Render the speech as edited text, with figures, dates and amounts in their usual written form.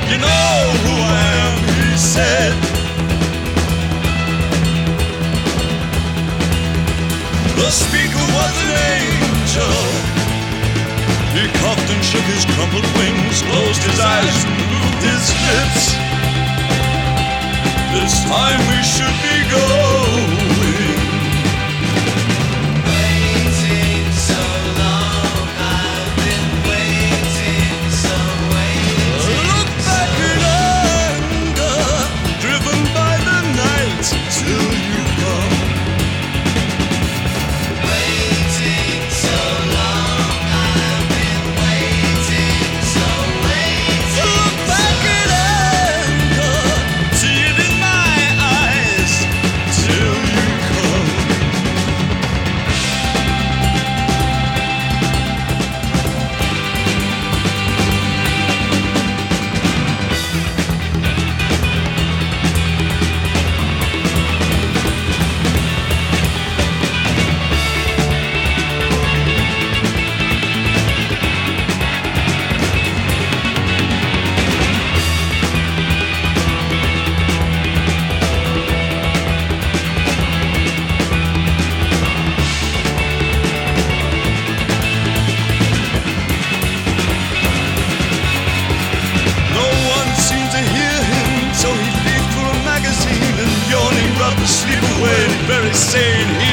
You know who I am, he said. The speaker was an angel. He coughed and shook his crumpled wings, closed his eyes and moved his lips. This time we should be going. Waiting so long, I've been waiting, so waiting. Look back in anger, driven by the night till you come. Waiting so long, I've been waiting, so waiting. Look back in anger, see it in my eyes till you come. No one seemed to hear him, so he leafed through a magazine and yawning rubbed the sleep away. Very sane,